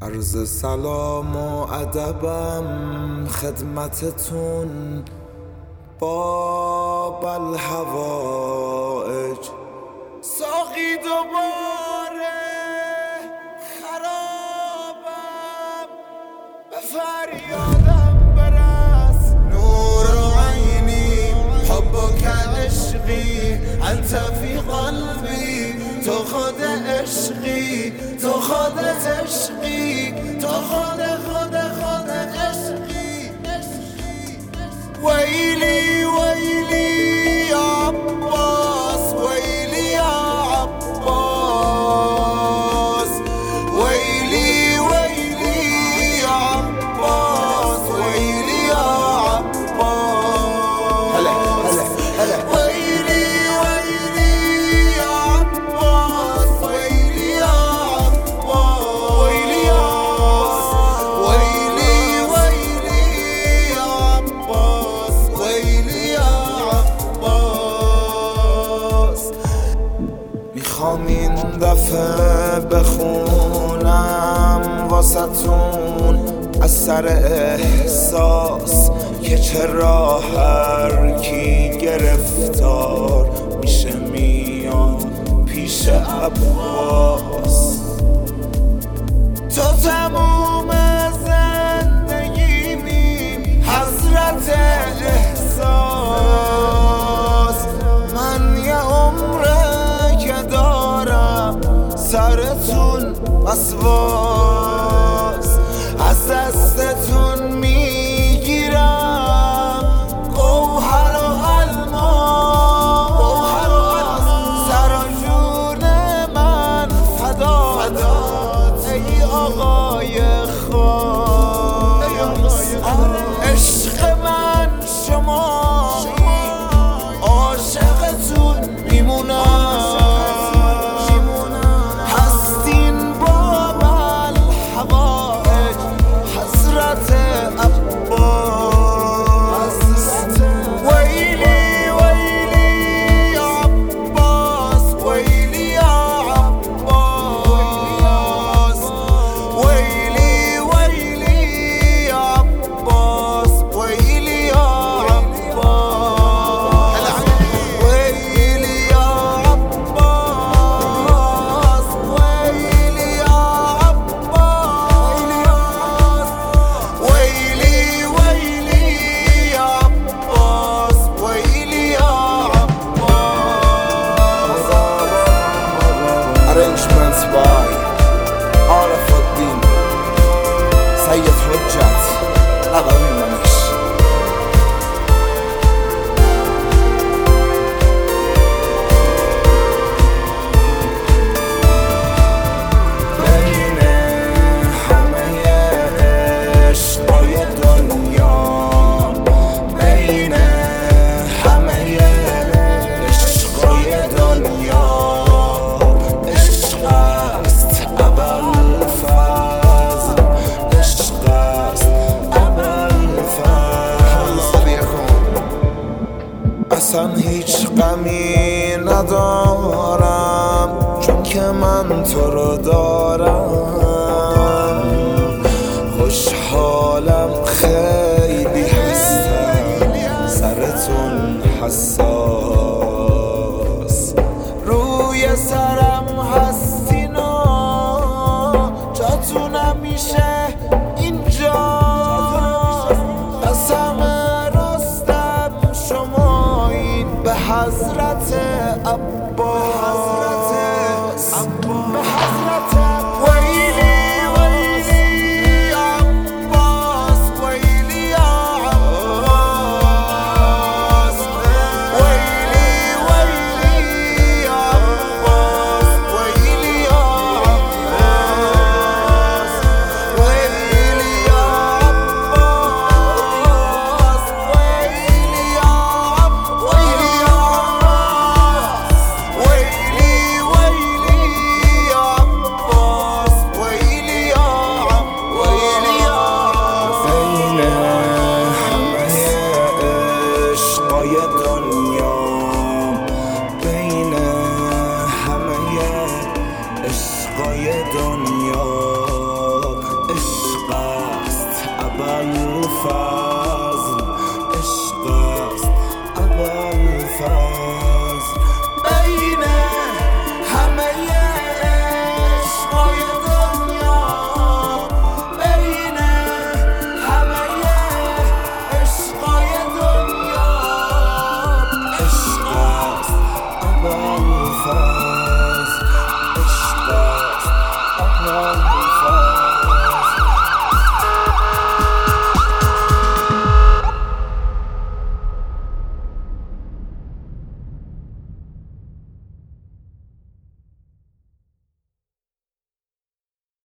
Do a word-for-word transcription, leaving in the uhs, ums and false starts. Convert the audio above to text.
عرض سلام و ادبم خدمتتون باب الحوائج. ساقی دوباره خرابم، به فریادم برس. نور عینی حبک عشقی انت فی قلبی، تو خود عشقی، تو خودت عشقی، تو خود خود خود عشقی. ویلی ویلی یا عباس، ویلی یا عباس، ویلی ویلی یا عباس، ویلی یا عباس. هلا هلا هلا. ویلی ویلی یا عباس، ویلی یا عباس، ویلی یا ویلی ویلی یا عباس، ویلی یا عباس. میخوام این دفعه بخونم واسطون از سر احساس که چرا هر کی گرفتار میشه میاد پیش عباس. تو تموم زندگیمی حضرت احساس، من یه عمره که دارم سرتون وسواس. از دستتون میگیرم گوهر و الماس، سر و جون من فدات ای آقای خاص. عشق من شما عاشقتون میمونم، هستین باب الحوائج حضرت عباس. ویلی ویلی یا عباس، ویلی یا عباس، ویلی ویلی یا عباس، ویلی یا عباس، ویلی یا عباس، ویلی یا عباس، ویلی ویلی یا عباس، ویلی یا عباس. Arrangements by عارف الدین سید حجت عقبی منش. بین همه عشقای دنیا، بین همه عشقای دنیا، عشق است ابوالفضل، عشق است ابوالفضل. اصلا هیچ غمی ندارم چون که من تو رو دارم. خوشحالم خیلی هستم سرتون حساس. روی سرم هستین و جاتون همیشه اینجا. قسم رستم شمایین به حضرت عباس، به حضرت ویلی ویلی یا عباس، ویلی یا عباس، ویلی ویلی یا عباس، ویلی یا عباس، ویلی فرق